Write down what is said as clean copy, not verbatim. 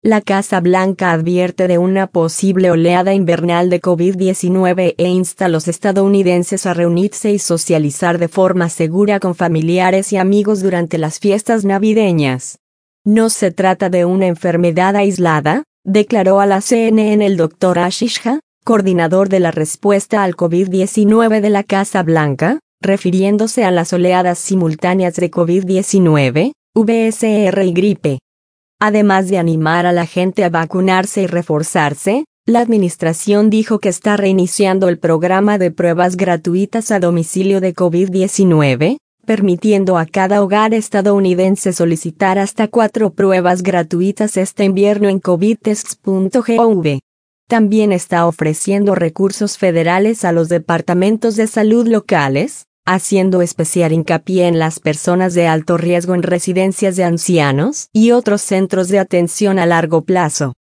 La Casa Blanca advierte de una posible oleada invernal de COVID-19 e insta a los estadounidenses a reunirse y socializar de forma segura con familiares y amigos durante las fiestas navideñas. No se trata de una enfermedad aislada, declaró a la CNN el Dr. Ashish Jha, coordinador de la respuesta al COVID-19 de la Casa Blanca, refiriéndose a las oleadas simultáneas de COVID-19, VSR y gripe. Además de animar a la gente a vacunarse y reforzarse, la administración dijo que está reiniciando el programa de pruebas gratuitas a domicilio de COVID-19, permitiendo a cada hogar estadounidense solicitar hasta 4 pruebas gratuitas este invierno en covidtests.gov. También está ofreciendo recursos federales a los departamentos de salud locales, haciendo especial hincapié en las personas de alto riesgo en residencias de ancianos y otros centros de atención a largo plazo.